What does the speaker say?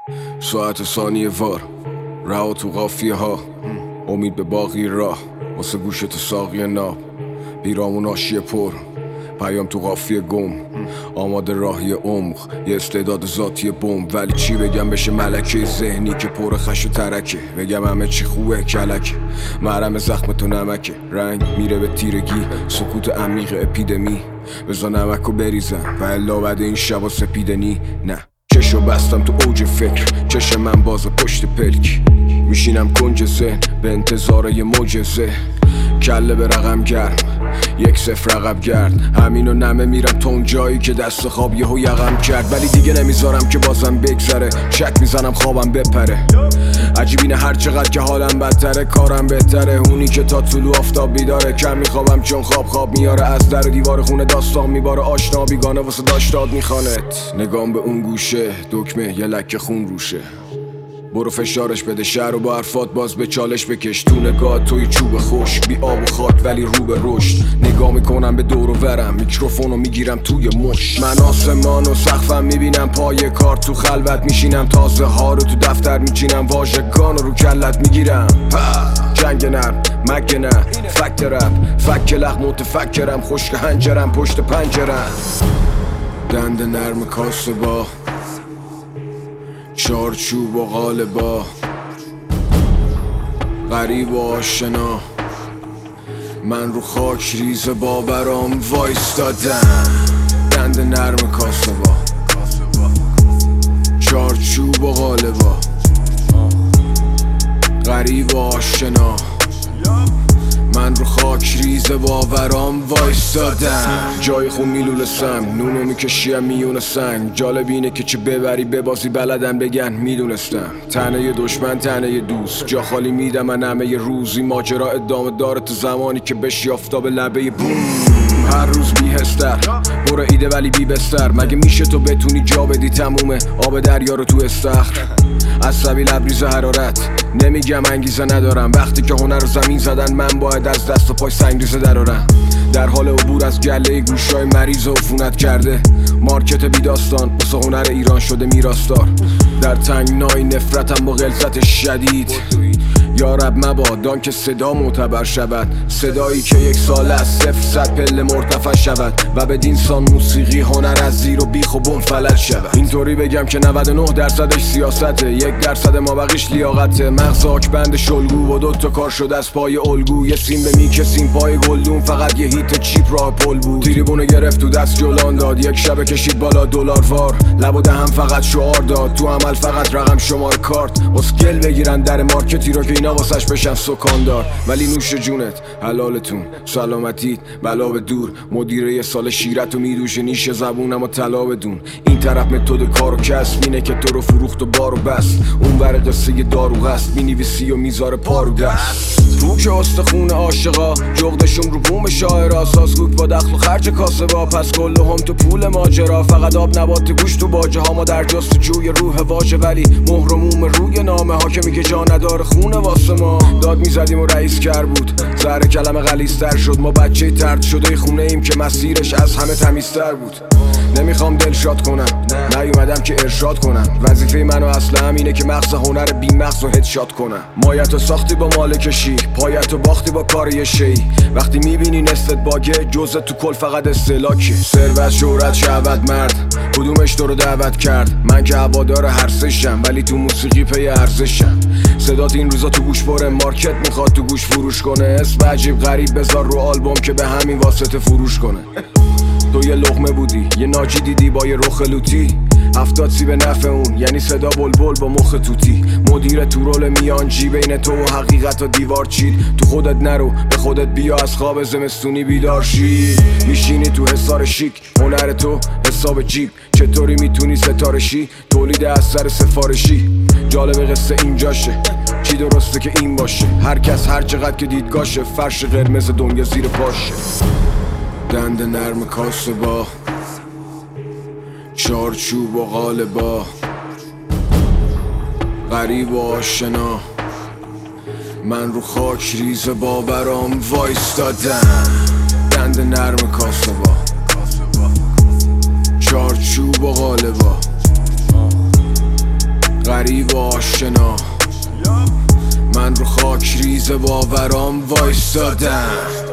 ساعت ثانیه وار رها تو قافیه ها، امید به باقی راه واسه گوش تو ساقی ناب، پیرامون آشیه پر پیام تو قافیه گم، آماده راهی عمق یه استعداد ذاتی بمب. ولی چی بگم بشه ملکه ذهنی که پر خش و ترکه، بگم همه چی خوبه کلکه، مرهم زخم تو نمکه، رنگ میره به تیرگی، سکوت عمیق اپیدمی، بزا نمکو بریزم و الا بعد این شبا سپیدنی. نه چشو بستم تو اوج فکر، چش من باز پشت پلک، میشینم کنج ذهن به انتظار یه معجزه، کله به رقم گرم 1-0 عقب گرد، همینو نمه میرم تا اون جایی که دست خواب یهو یقم کرد. ولی دیگه نمیذارم که بازم بگذره، شک میزنم خوابم بپره، عجیب اینه هر چقدر که حالم بدتره کارم بهتره، اونی که تا طلوع آفتاب بیداره، کم میخوابم چون خواب میاره، از در و دیوار خونه داستان میباره، آشنا بیگانه واسه داشتاد میخوانت، نگام به اون گوشه دکمه یه لکه خون روشه، برو فشارش بده شهر و با حرفات باز به چالش بکش، تو نگاه توی چوب خوش بی آب و خاک ولی رو به رشد، نگاه میکنم به دور و ورم میکروفونو میگیرم توی مش، من آسمان و سقفم میبینم پای کار، تو خلوت میشینم تازه ها رو تو دفتر میچینم، واژگان رو کلت میگیرم، جنگ نرم مگه نه فکت رپ فک لخ متفکرم، خشک هنجرم پشت پنجرم، دند نرم کاسه با چارچوب و قالبا، غریب و آشنا، من رو خاک ریز باورام وایستادم، دند نرم کاسه با چارچوب و قالبا، غریب و آشنا، من رو خاک ریز باورام وایستادم، جای خون میلول سم نونو میکشیم میون سنگ، جالب اینه که چه ببری ببازی بلدن بگن میدونستم، تنه دشمن تنه دوست، جا خالی میدم من همه روزی، ماجرا ادامه داره تو زمانی که بشی آفتاب لبه بوم، هر روز بیهستر برو ایده ولی بی بستر، مگه میشه تو بتونی جا بدی تمومه آب دریا رو تو استخر، عصبی لبریز حرارت نمیگم انگیزه ندارم، وقتی که هنر رو زمین زدن من باید از دست و پای سنگریزه درارم، در حال عبور از گله گوشای مریض و عفونت کرده، مارکت بی داستان واسه هنر ایران شده میراستار، در تنگنای نفرتم با غلظت شدید، یا رب مبادان که صدا معتبر شود، صدایی که یک سال از 0-100 پله مرتفع شود و بدین سان موسیقی هنر از زیر و بیخ و بم فلج شود، اینطوری بگم که 99% سیاسته، 1% ما بقیش لیاقته، مغز آکبند شلگو و 2 تا کار شده از پای الگو، یه سیم به میکسیم پای گلدون، فقط یه هیت چیپ راه پل بود، تریبونه گرفت تو دست جولان داد، یک شبه کشید بالا دلار وار، لب و دهم فقط شعار داد، تو عمل فقط رقم شماره کارت، اسکل بگیرن در مارکتی رو که اینا واسش بشن سکاندار، ولی نوش جونت حلالتون سلامتیت بلا به دور، مدیره یه سال شیرتو میدوشه نیش زبونم و طلا بدون، این طرف متد کار و کسب اینه که تو رو فروخت و بارو بست، اون ور قصه دارو هست مینویسی و میذاره پارو دست، رو که استخون عاشقا جغدشون رو بوم شاعرا، سازگوک با دخل و خرج کاسبا، پس کل هم تو پول ماجرا، فقط آب نبات گوش تو باجه ها، ما در جستجوی روح واژه ولی مهر و موم روی نامه ها که میگه جا نداره خونه واسه ما، داد میزدیم و رئیس کر بود زهر کلمه غلیظ‌تر شد، ما بچه طرد شده خونه ایم که مسیرش از همه تمیزتر بود، نمیخوام دلشاد کنم نیومدم که ارشاد کنم، وظیفه منو اصلا همینه که مغز هنر بی مغز و هدشات کنم، مایتو ساختی با مالکشی پایتو باختی با کار یه شی، وقتی میبینی نصفت باگه جزت تو کل فقط استهلاکی، ثروت شهرت شهوت مرد کدومش تو رو دعوت کرد، من که هوادار هر سشم ولی تو موسیقی پی ارزشم، صدات این روزا تو گوش پره، مارکت میخواد تو گوش فروش کنه، اسم عجیب غریب بذار رو آلبوم که به همین واسطه فروش کنه، تو یه لقمه بودی یه ناجی دیدی با یه رخ لوتی، 70 سی به نفع اون یعنی صدا بلبل با مخ توتی، مدیر تو رول میانجی بین تو و حقیقت و دیوار چید، تو خودت نرو به خودت بیا از خواب زمستونی بیدار شی، میشینی تو حصار شیک هنر تو حساب جیب، چطوری میتونی ستاره شی تولید اثر سفارشی، جالب قصه اینجاشه چی درسته که این باشه، هر کس هر چقدر که دیدگاشه، فرش قرمز دنیا زیر پاشه، دند نرم کاسه با چارچوب و قالبا، غریب و آشنا، من رو خاک ریز باورام وایستادم، دند نرم کاسه با چارچوب و قالبا، غریب و آشنا، من رو خاک ریز باورام وایستادم.